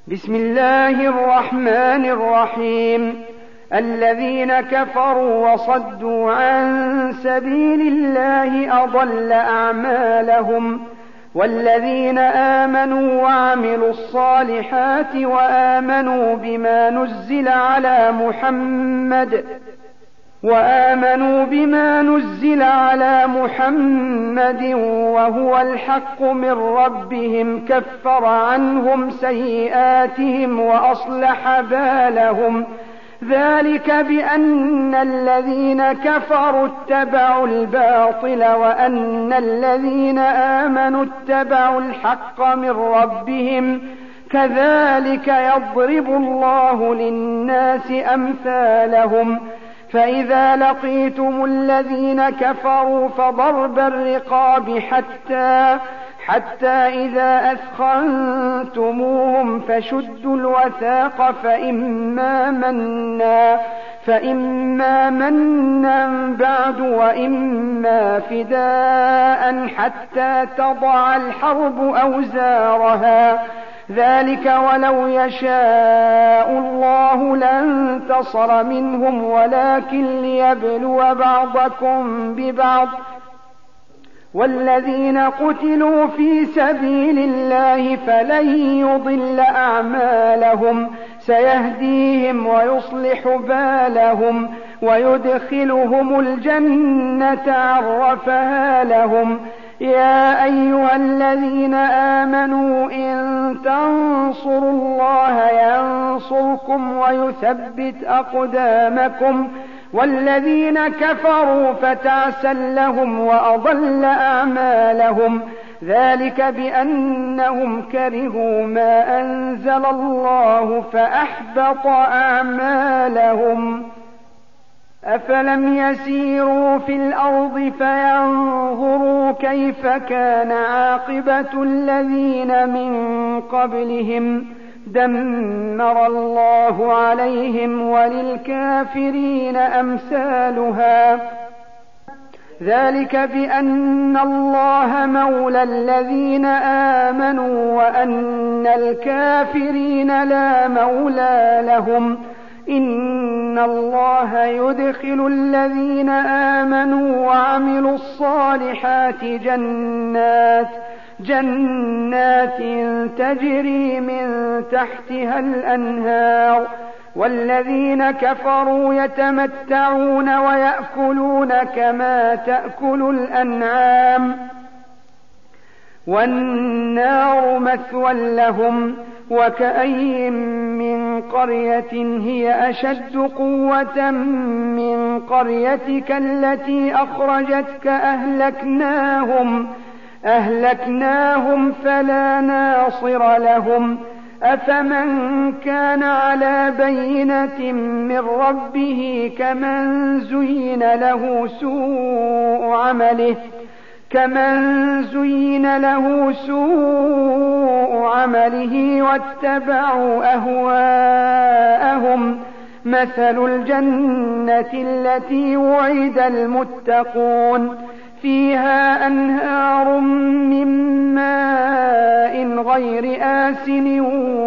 بسم الله الرحمن الرحيم. الذين كفروا وصدوا عن سبيل الله أضل أعمالهم، والذين آمنوا وعملوا الصالحات وآمنوا بما نزل على محمد وهو الحق من ربهم كفر عنهم سيئاتهم وأصلح بالهم. ذلك بأن الذين كفروا اتبعوا الباطل وأن الذين آمنوا اتبعوا الحق من ربهم. كذلك يضرب الله للناس أمثالهم. فإذا لقيتم الذين كفروا فضرب الرقاب حتى إذا أثخنتموهم فشدوا الوثاق فإما منا بعد وإما فداء حتى تضع الحرب أوزارها. ذلك ولو يشاء الله لانتصر منهم ولكن ليبلو بعضكم ببعض. والذين قتلوا في سبيل الله فلن يضل أعمالهم، سيهديهم ويصلح بالهم ويدخلهم الجنة عرفها لهم. يا أيها الذين آمنوا إن تنصروا الله ينصركم ويثبت أقدامكم. والذين كفروا فتعسا لهم وأضل أعمالهم. ذلك بأنهم كرهوا ما أنزل الله فأحبط أعمالهم. أفلم يسيروا في الأرض فينظروا كيف كان عاقبة الذين من قبلهم. دمر الله عليهم وللكافرين أمثالها. ذلك بأن الله مولى الذين آمنوا وأن الكافرين لا مولى لهم. إن الله يدخل الذين آمنوا وعملوا الصالحات جنات تجري من تحتها الأنهار. والذين كفروا يتمتعون ويأكلون كما تأكل الأنعام والنار مثوى لهم. وكأين من قرية هي أشد قوة من قريتك التي أخرجتك أهلكناهم فلا ناصر لهم. أفمن كان على بينة من ربه كمن زين له سوء عمله واتبعوا أهواءهم. مثل الجنة التي وعد المتقون فيها أنهار من ماء غير آسن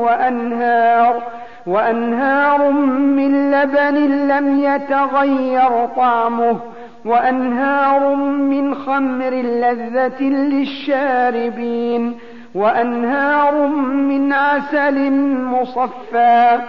وأنهار من لبن لم يتغير طعمه وأنهار من خمر لذة للشاربين وأنهار من عسل مصفى.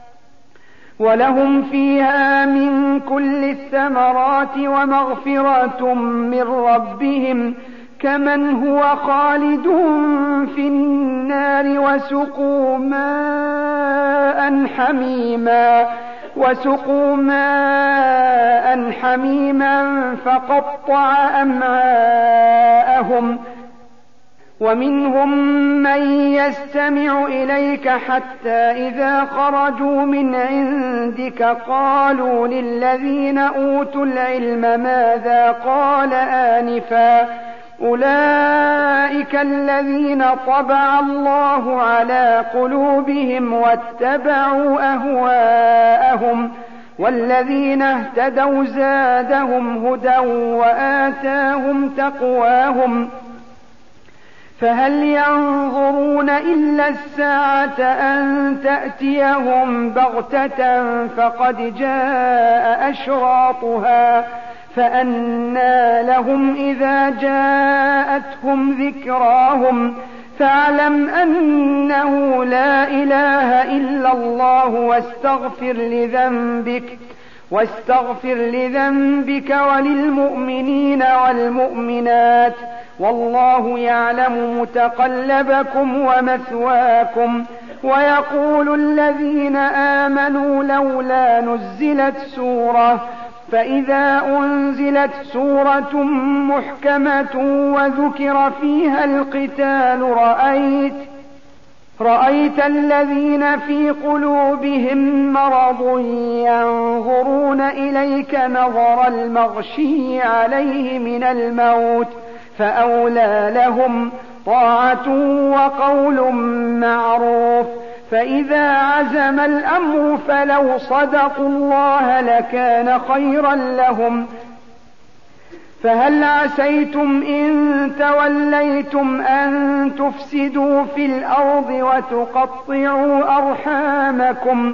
ولهم فيها من كل الثمرات ومغفرة من ربهم كمن هو خالد في النار وسقوا ماء حميما فقطع أمعاءهم. ومنهم من يستمع إليك حتى إذا خرجوا من عندك قالوا للذين أوتوا العلم ماذا قال آنفا. أولئك الذين طبع الله على قلوبهم واتبعوا أهواءهم. والذين اهتدوا زادهم هدى وآتاهم تقواهم. فهل ينظرون إلا الساعة أن تأتيهم بغتة فقد جاء أشراطها فأنى لهم إذا جاءتهم ذكراهم فاعلم أنه لا إله إلا الله واستغفر لذنبك وللمؤمنين والمؤمنات والله يعلم متقلبكم ومثواكم. ويقول الذين آمنوا لولا نزلت سورة فإذا أنزلت سورة محكمة وذكر فيها القتال رأيت الذين في قلوبهم مرض ينظرون إليك نظر المغشي عليه من الموت فأولى لهم طاعة وقول معروف. فإذا عزم الأمر فلو صدقوا الله لكان خيرا لهم. فهل عسيتم إن توليتم أن تفسدوا في الأرض وتقطعوا أرحامكم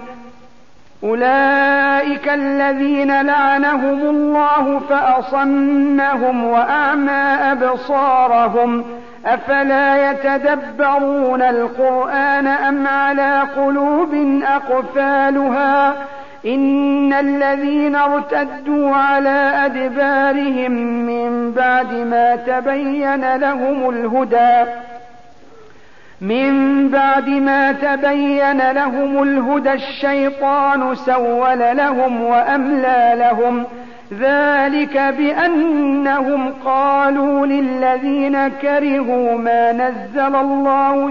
أولئك الذين لعنهم الله فأصمهم وأعمى أبصارهم أفلا يتدبرون القرآن أم على قلوب أقفالها إن الذين ارتدوا على أدبارهم من بعد ما تبين لهم الهدى الشيطان سول لهم وأملى لهم ذلك بأنهم قالوا للذين كرهوا ما نزل الله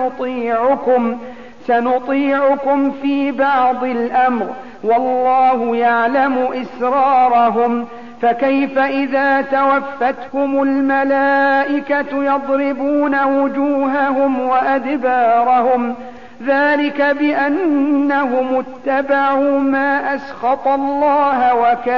سنطيعكم في بعض الأمر والله يعلم إسرارهم. فكيف إذا توفتهم الملائكة يضربون وجوههم وأدبارهم ذلك بأنهم اتبعوا ما أسخط الله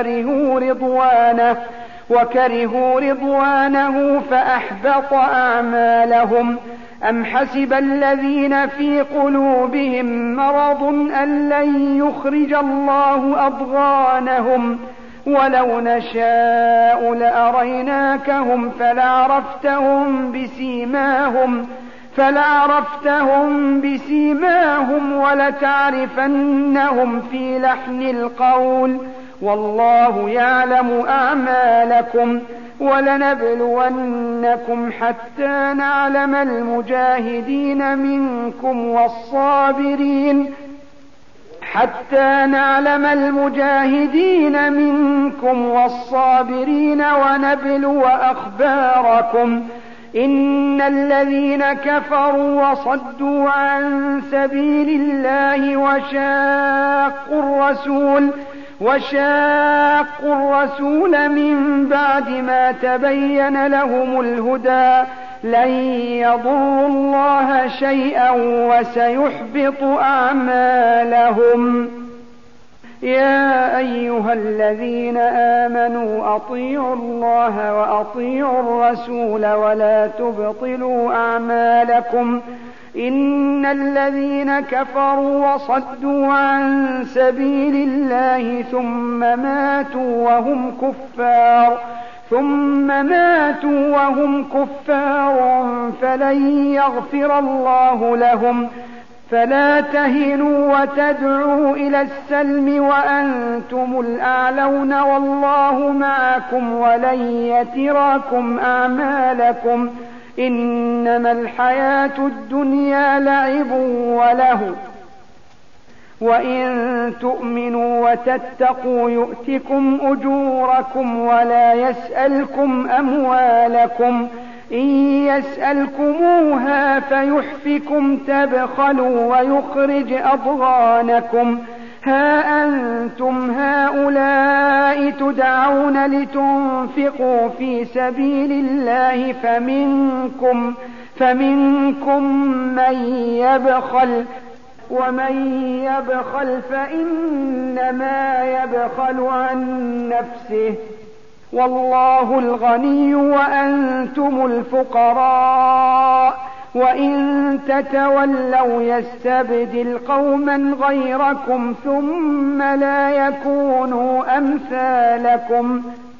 وكرهوا رضوانه فأحبط أعمالهم. أم حسب الذين في قلوبهم مرض أن لن يخرج الله أضغانهم ولو نشاء لأريناكهم فلعرفتهم بسيماهم ولتعرفنهم في لحن القول والله يعلم أعمالكم. ولنبلونكم حتى نعلم المجاهدين منكم والصابرين ونبلو أخباركم. إن الذين كفروا وصدوا عن سبيل الله وشاقوا الرسول من بعد ما تبين لهم الهدى لن يضروا الله شيئا وسيحبط أعمالهم. يا أيها الذين آمنوا أطيعوا الله وأطيعوا الرسول ولا تبطلوا أعمالكم. إن الذين كفروا وصدوا عن سبيل الله ثم ماتوا وهم كفار فلن يغفر الله لهم. فلا تهنوا وتدعوا إلى السلم وأنتم الأعلون والله معكم ولن يتركم أعمالكم. إنما الحياة الدنيا لعب وله وإن تؤمنوا وتتقوا يؤتكم أجوركم ولا يسألكم أموالكم. إن يسألكموها فيحفكم تبخلوا ويخرج أضغانكم. ها أنتم هؤلاء تدعون لتنفقوا في سبيل الله فمنكم من يبخل ومن يبخل فإنما يبخل عن نفسه والله الغني وأنتم الفقراء وإن تتولوا يستبدل قوما غيركم ثم لا يكونوا أمثالكم